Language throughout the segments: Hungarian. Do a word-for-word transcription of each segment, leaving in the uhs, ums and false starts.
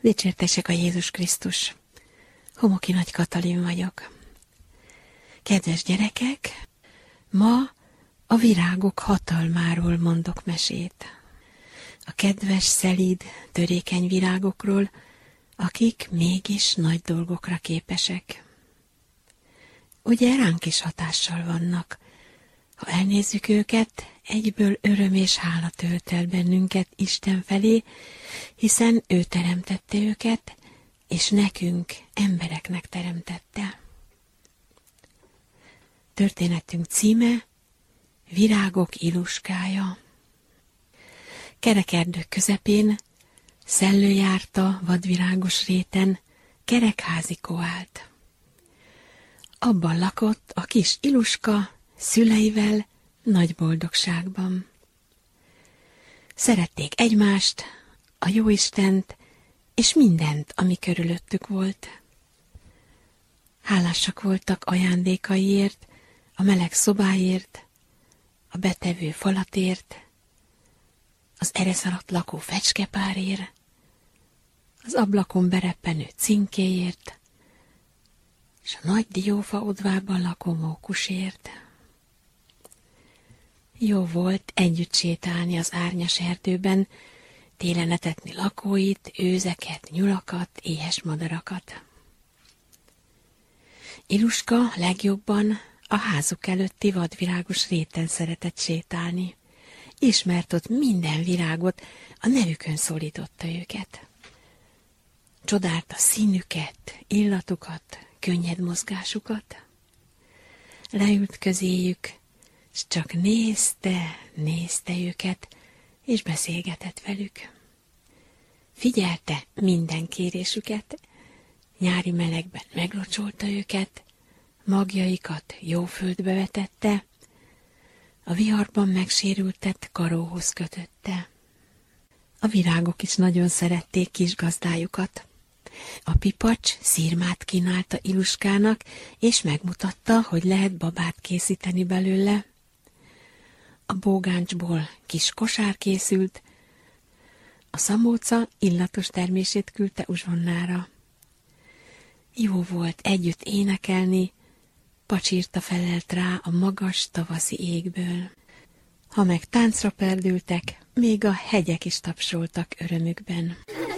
Dicsértesek a Jézus Krisztus! Homoki Nagy Katalin vagyok. Kedves gyerekek, ma a virágok hatalmáról mondok mesét. A kedves, szelíd, törékeny virágokról, akik mégis nagy dolgokra képesek. Ugye ránk is hatással vannak. Ha elnézzük őket, egyből öröm és hála tölt el bennünket Isten felé, hiszen ő teremtette őket, és nekünk, embereknek teremtette. Történetünk címe Virágok Iluskája. Kerekerdők közepén, szellőjárta vadvirágos réten, kerekházikó állt. Abban lakott a kis Iluska szüleivel nagy boldogságban. Szerették egymást, a jóistent, és mindent, ami körülöttük volt. Hálásak voltak ajándékaiért, a meleg szobáért, a betevő falatért, az eresz alatt lakó fecskepárért, az ablakon bereppenő cinkéért, és a nagy diófa odvában lakó mókusért. Jó volt együtt sétálni az árnyas erdőben, télen etetni lakóit, őzeket, nyulakat, éhes madarakat. Iluska legjobban a házuk előtti vadvirágos réten szeretett sétálni, ismert ott minden virágot, a nevükön szólította őket. Csodálta színüket, illatukat, könnyed mozgásukat. Leült közéjük, s csak nézte, nézte őket, és beszélgetett velük. Figyelte minden kérésüket, nyári melegben meglocsolta őket, magjaikat jó földbe vetette, a viharban megsérültet karóhoz kötötte. A virágok is nagyon szerették kis gazdájukat. A pipacs szirmát kínálta Iluskának, és megmutatta, hogy lehet babát készíteni belőle. A bógáncsból kis kosár készült, a szamóca illatos termését küldte uzsonnára. Jó volt együtt énekelni, pacsirta felelt rá a magas tavaszi égből. Ha meg táncra perdültek, még a hegyek is tapsoltak örömükben.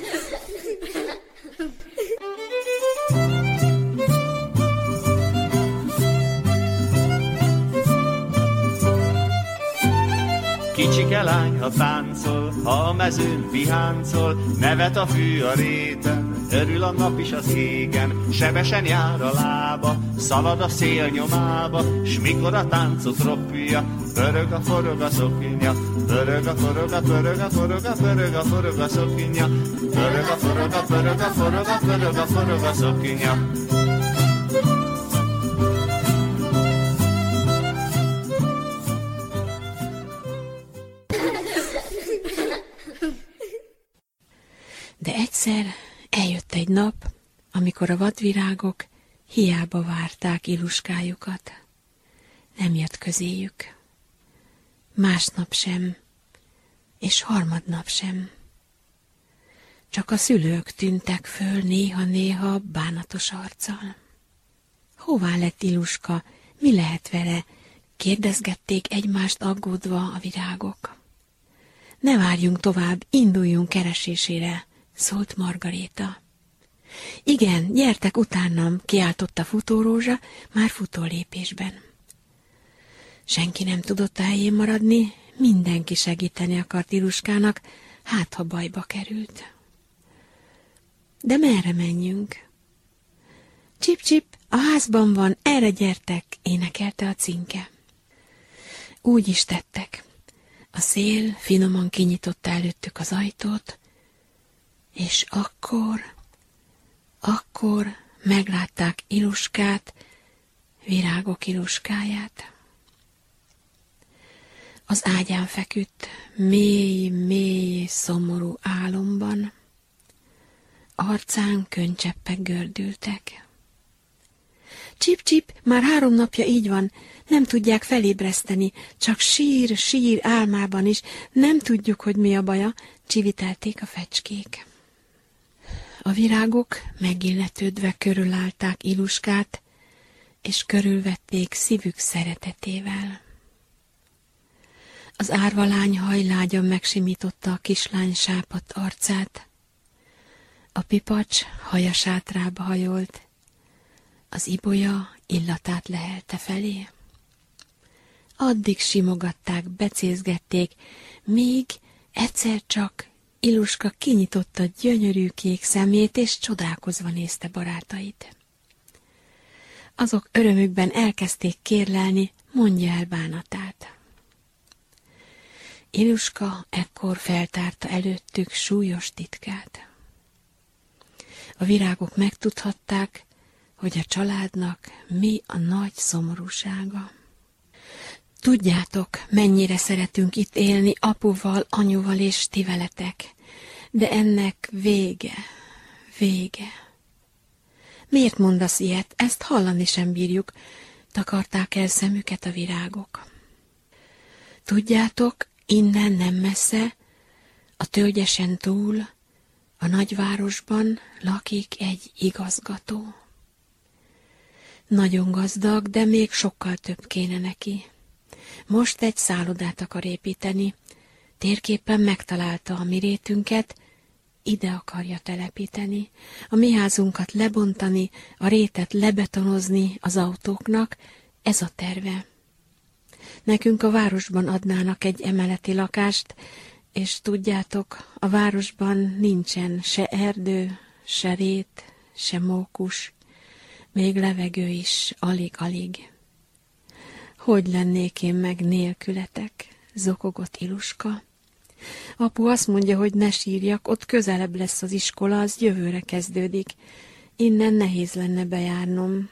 Kicsike lány, ha táncol, ha a mezőn viháncol, nevet a fű a réten, örül a nap is az égen, sebesen jár a lába, szalad a szél nyomába, s mikor a táncot ropja, pörög a forog a szoknya, pörög a forog a pörög a forog a pörög a forog a szoknya, pörög a forog a pörög a forog a pörög a forog a szoknya. De egyszer eljött egy nap, amikor a vadvirágok hiába várták Iluskájukat. Nem jött közéjük. Másnap sem, és harmadnap sem. Csak a szülők tűntek föl néha-néha bánatos arccal. Hová lett Iluska, mi lehet vele? Kérdezgették egymást aggódva a virágok. Ne várjunk tovább, induljunk keresésére, szólt Margaréta. Igen, gyertek utánam, kiáltotta Futórózsa, már futó lépésben. Senki nem tudott helyén maradni, mindenki segíteni akart Iluskának, hát ha bajba került. De merre menjünk? Csip-csip, a házban van, erre gyertek, énekelte a cinke. Úgy is tettek. A szél finoman kinyitotta előttük az ajtót, és akkor, akkor meglátták Iluskát, virágok Iluskáját. Az ágyán feküdt, mély, mély, szomorú álomban. Arcán könncseppek gördültek. Csip-csip, már három napja így van, nem tudják felébreszteni, csak sír, sír álmában is, nem tudjuk, hogy mi a baja, csivitelték a fecskék. A virágok megilletődve körülállták Iluskát, és körülvették szívük szeretetével. Az árvalány hajlágyan megsimította a kislány sápadt arcát, a pipacs haja sátrába hajolt, az ibolya illatát lehelte felé. Addig simogatták, becézgették, míg egyszer csak Iluska kinyitotta gyönyörű kék szemét, és csodálkozva nézte barátait. Azok örömükben elkezdték kérlelni, mondja el bánatát. Iluska ekkor feltárta előttük súlyos titkát. A virágok megtudhatták, hogy a családnak mi a nagy szomorúsága. Tudjátok, mennyire szeretünk itt élni apuval, anyuval és ti veletek, de ennek vége, vége. Miért mondasz ilyet? Ezt hallani sem bírjuk, takarták el szemüket a virágok. Tudjátok, innen nem messze, a tölgyesen túl, a nagyvárosban lakik egy igazgató. Nagyon gazdag, de még sokkal több kéne neki. Most egy szállodát akar építeni, térképen megtalálta a mi rétünket, ide akarja telepíteni, a mi házunkat lebontani, a rétet lebetonozni az autóknak, ez a terve. Nekünk a városban adnának egy emeleti lakást, és tudjátok, a városban nincsen se erdő, se rét, se mókus, még levegő is alig-alig. Hogy lennék én meg nélkületek, zokogott Iluska. Apu azt mondja, hogy ne sírjak, ott közelebb lesz az iskola, az jövőre kezdődik. Innen nehéz lenne bejárnom.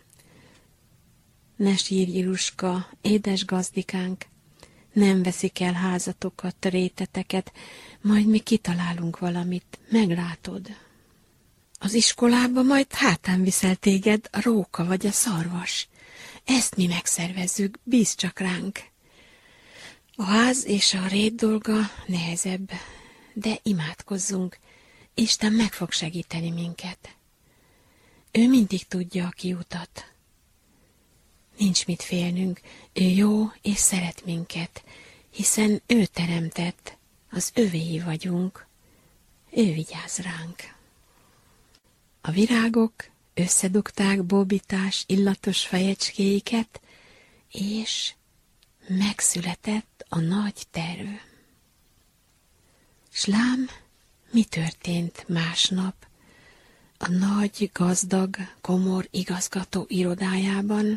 Ne sírj, Iluska, édes gazdikánk, nem veszik el házatokat, réteteket, majd mi kitalálunk valamit, meglátod. Az iskolába majd hátán viszel téged a róka vagy a szarvas. Ezt mi megszervezzük, bízz csak ránk. A ház és a rét dolga nehezebb, de imádkozzunk, Isten meg fog segíteni minket. Ő mindig tudja a kiutat. Nincs mit félnünk, ő jó és szeret minket, hiszen ő teremtett, az övéi vagyunk, ő vigyáz ránk. A virágok összedugták bóbitás, illatos fejecskéiket, és megszületett a nagy terv. S lám, mi történt másnap a nagy, gazdag, komor igazgató irodájában?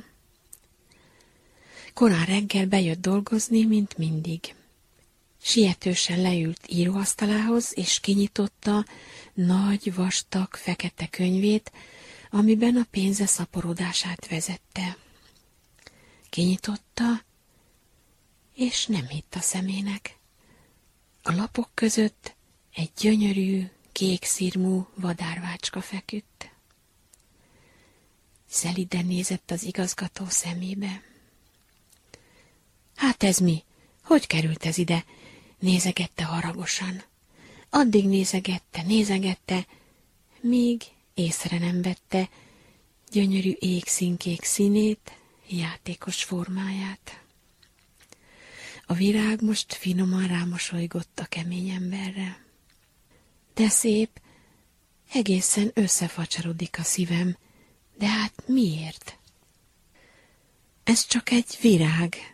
Korán reggel bejött dolgozni, mint mindig. Sietősen leült íróasztalához, és kinyitotta nagy, vastag, fekete könyvét, amiben a pénze szaporodását vezette. Kinyitotta, és nem hitt a szemének. A lapok között egy gyönyörű, kék szirmú vadárvácska feküdt. Szeliden nézett az igazgató szemébe. Hát ez mi? Hogy került ez ide? Nézegette haragosan. Addig nézegette, nézegette, míg észre nem vette gyönyörű égszínkék színét, játékos formáját. A virág most finoman rámosolygott a kemény emberre. De szép, egészen összefacsarodik a szívem, de hát miért? Ez csak egy virág.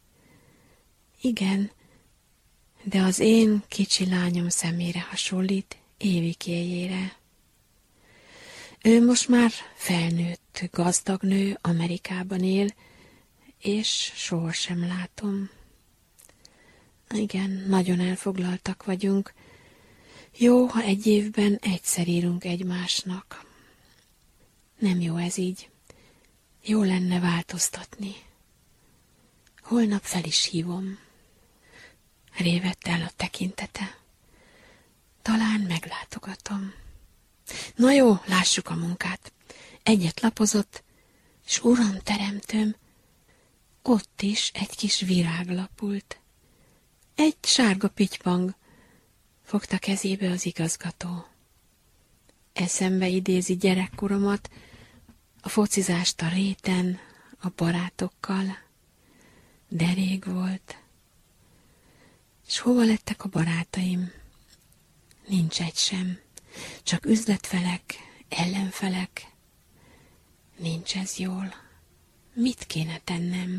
Igen, de az én kicsi lányom szemére hasonlít, Évikéjére. Ő most már felnőtt, gazdag nő, Amerikában él, és sohasem látom. Igen, nagyon elfoglaltak vagyunk. Jó, ha egy évben egyszer írunk egymásnak. Nem jó ez így. Jó lenne változtatni. Holnap fel is hívom. Révett el a tekintete. Talán meglátogatom. Na jó, lássuk a munkát. Egyet lapozott, s uram teremtőm, ott is egy kis virág lapult. Egy sárga pittypang, fogta kezébe az igazgató. eszembe idézi gyerekkoromat, a focizást a réten, a barátokkal. De rég volt. És hova lettek a barátaim? Nincs egy sem. Csak üzletfelek, ellenfelek. Nincs ez jól. Mit kéne tennem?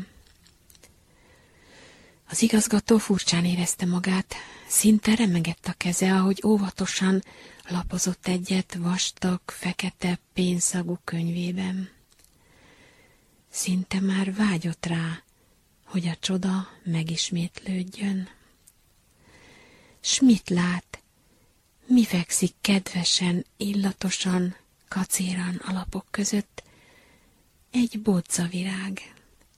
Az igazgató furcsán érezte magát, szinte remegett a keze, ahogy óvatosan lapozott egyet vastag, fekete, pénzszagú könyvében. Szinte már vágyott rá, hogy a csoda megismétlődjön. S mit lát? Mi fekszik kedvesen, illatosan, kacéran a lapok között? Egy bodzavirág.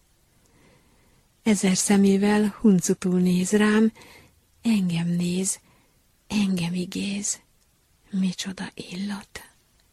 Ezer szemével huncutul néz rám, engem néz, engem igéz. Micsoda illat!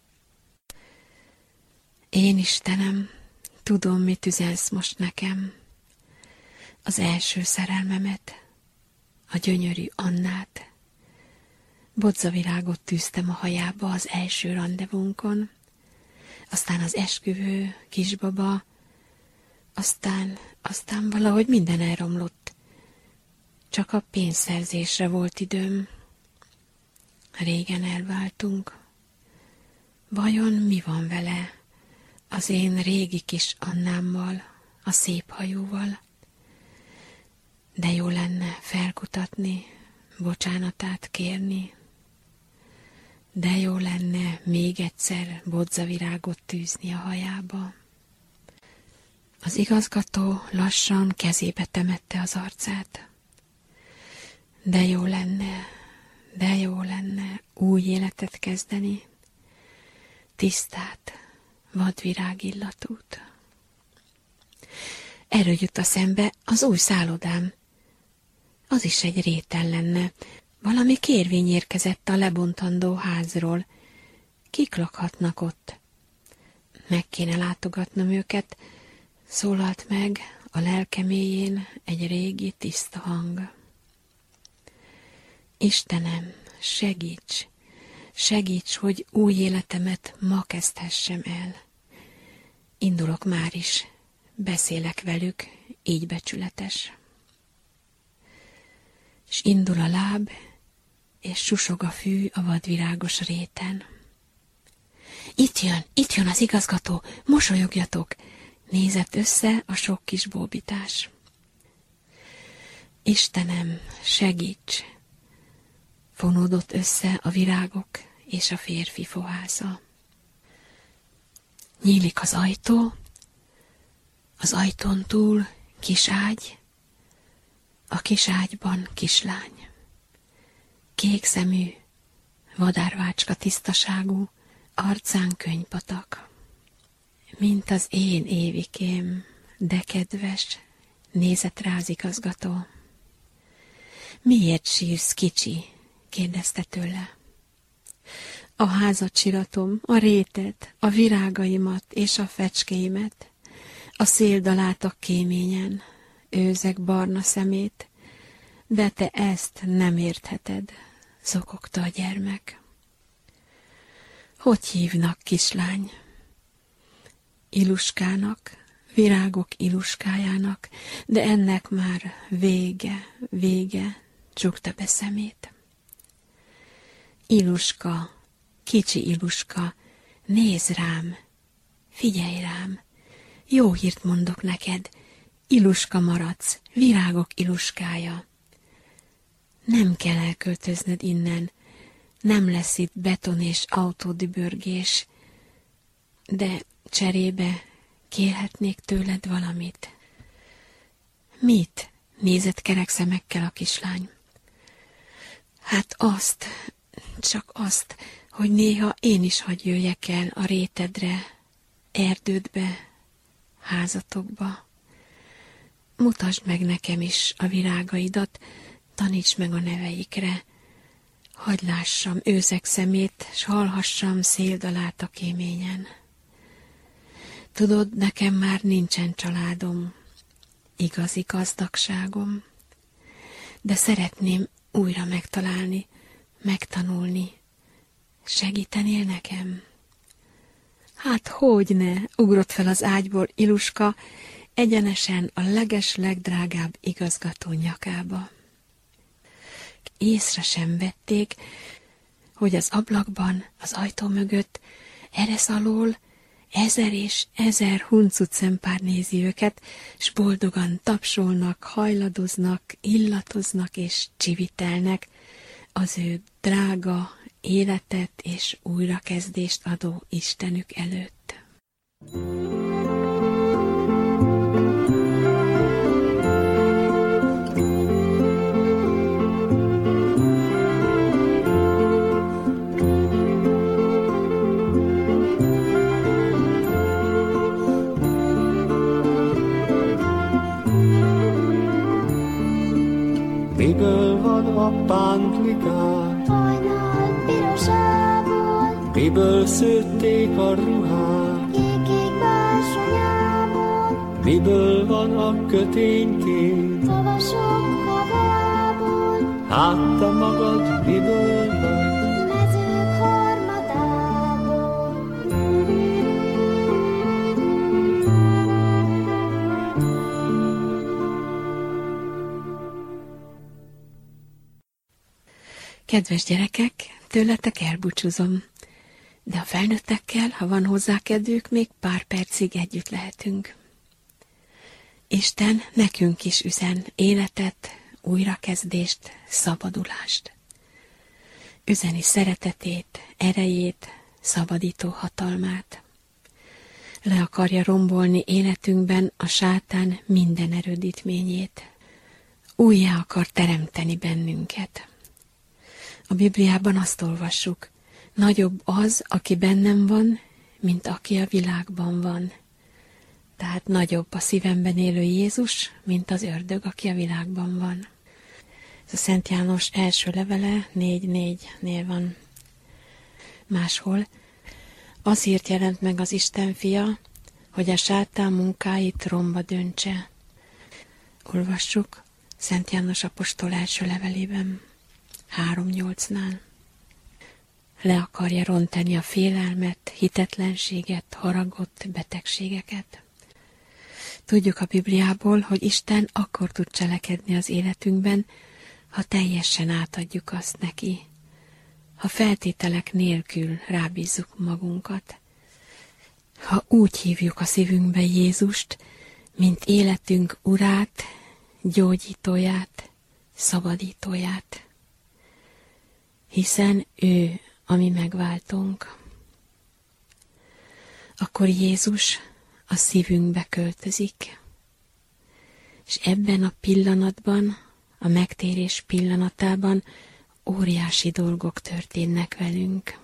Én, Istenem, tudom, mit üzensz most nekem. Az első szerelmemet, a gyönyörű Annát. Bodzavirágot tűztem a hajába az első randevunkon, aztán az esküvő, kisbaba, aztán, aztán valahogy minden elromlott. Csak a pénzszerzésre volt időm. Régen elváltunk. Vajon mi van vele, az én régi kis Annámmal, a szép hajóval? De jó lenne felkutatni, bocsánatát kérni. De jó lenne még egyszer bodzavirágot tűzni a hajába. Az igazgató lassan kezébe temette az arcát. De jó lenne, de jó lenne új életet kezdeni, tisztát, vadvirágillatút. Erről jut a szembe az új szállodám. Az is egy réten lenne. Valami kérvény érkezett a lebontandó házról. Kik lakhatnak ott? Meg kéne látogatnom őket, szólalt meg a lelkeméjén egy régi tiszta hang. Istenem, segíts, segíts, hogy új életemet ma kezdhessem el. Indulok már is, beszélek velük, így becsületes. S indul a láb, és susog a fű a vadvirágos réten. Itt jön, itt jön az igazgató, mosolyogjatok, nézett össze a sok kis bóbitás. Istenem, segíts! Fonódott össze a virágok és a férfi fohásza. Nyílik az ajtó, az ajtón túl kis ágy, a kis ágyban kislány. Kék szemű, vadárvácska tisztaságú, arcán könypatak. Mint az én Évikém, de kedves, nézett rá az igazgató. Miért sírsz, kicsi? Kérdezte tőle. A házat siratom, a rétet, a virágaimat és a fecskéimet, a széldalát a kéményen, őzek barna szemét, de te ezt nem értheted, zokogta a gyermek. Hogy hívnak, kislány? Iluskának, virágok iluskájának, de ennek már vége, vége, csukta be szemét. Iluska, kicsi Iluska, nézz rám, figyelj rám, jó hírt mondok neked, Iluska maradsz, virágok Iluskája. Nem kell elköltözned innen, nem lesz itt beton és autódübörgés, de cserébe kérhetnék tőled valamit. Mit? Nézett kerek szemekkel a kislány. Hát azt, csak azt, hogy néha én is hadd jöjjek el a rétedre, erdődbe, házatokba. Mutasd meg nekem is a virágaidat, taníts meg a neveikre. Hadd lássam őzek szemét, s hallhassam széldalát a kéményen. Tudod, nekem már nincsen családom, igazi gazdagságom, de szeretném újra megtalálni, megtanulni, Segítenél nekem? Hát hogyne, ugrott fel az ágyból Iluska, egyenesen a leges legdrágább igazgató nyakába. Észre sem vették, hogy az ablakban, az ajtó mögött, eresz alól ezer és ezer huncut szempár nézi őket, s boldogan tapsolnak, hajladoznak, illatoznak és csivitelnek az ő drága életet és újrakezdést adó Istenük előtt. Miből van a pántlikát? Hajnal pirosából, Miből szőtték a ruhát? kék-kék bársonyából, Miből van a köténykép? tavasok havából, Hát te magad miből vagy? mezők harmadából. Kedves gyerekek, tőletek elbúcsúzom, de a felnőttekkel, ha van hozzá kedvük, még pár percig együtt lehetünk. Isten nekünk is üzen életet, újrakezdést, szabadulást. Üzeni szeretetét, erejét, szabadító hatalmát. Le akarja rombolni életünkben a sátán minden erődítményét. Újjá akar teremteni bennünket. A Bibliában azt olvassuk, nagyobb az, aki bennem van, mint aki a világban van. Tehát nagyobb a szívemben élő Jézus, mint az ördög, aki a világban van. Ez a Szent János első levele négy négynél van. Máshol azért jelent meg az Isten fia, hogy a sátán munkáit romba döntse. Olvassuk Szent János apostol első levelében. három nyolcnál. Le akarja rontani a félelmet, hitetlenséget, haragot, betegségeket. Tudjuk a Bibliából, hogy Isten akkor tud cselekedni az életünkben, ha teljesen átadjuk azt neki, ha feltételek nélkül rábízzuk magunkat. Ha úgy hívjuk a szívünkbe Jézust, mint életünk urát, gyógyítóját, szabadítóját. Hiszen ő a mi megváltónk. Akkor Jézus a szívünkbe költözik, és ebben a pillanatban, a megtérés pillanatában óriási dolgok történnek velünk.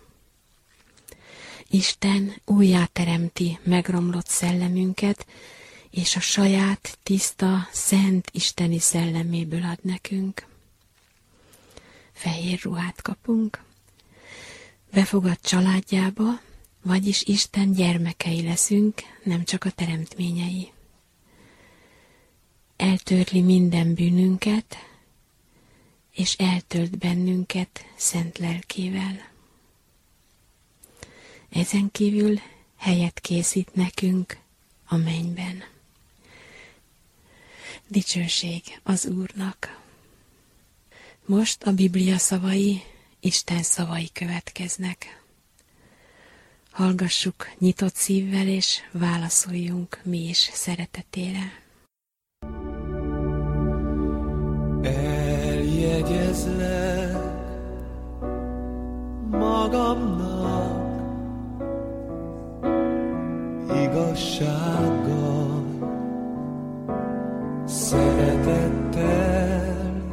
Isten újjáteremti megromlott szellemünket, és a saját tiszta, szent isteni szelleméből ad nekünk. Fehér ruhát kapunk, befogad családjába, vagyis Isten gyermekei leszünk, nem csak a teremtményei. Eltörli minden bűnünket, és eltölt bennünket szent lelkével. Ezen kívül helyet készít nekünk a mennyben. Dicsőség az Úrnak! Most a Biblia szavai, Isten szavai következnek. Hallgassuk nyitott szívvel, és válaszoljunk mi is szeretetére. Eljegyezlek magamnak igazsággal, szeretettel.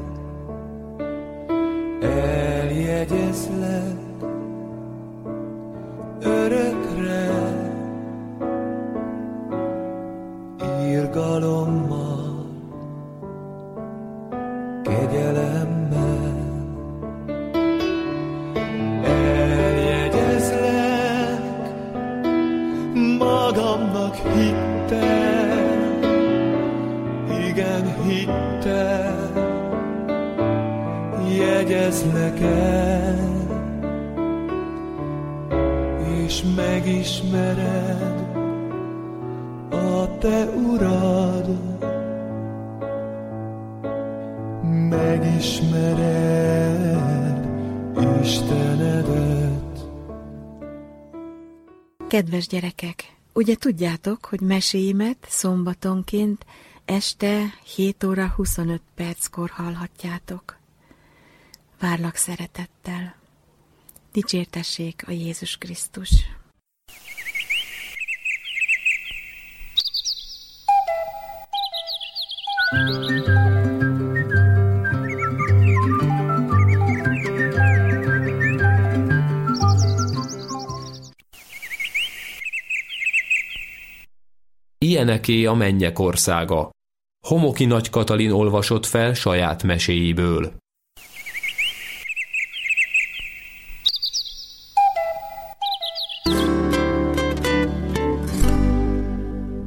Eljegyezlek örökre, irgalommal, kegyelemmel. Eljegyezlek magamnak hittel, igen hittel. Jegyezlek el és megismered a te urad, megismered Istenedet. Kedves gyerekek, ugye tudjátok, hogy meséimet szombatonként este hét óra huszonöt perckor hallhatjátok. Várlak szeretettel. Dicsértessék a Jézus Krisztus! Ilyeneké a mennyek országa. Homoki Nagy Katalin olvasott fel saját meséiből.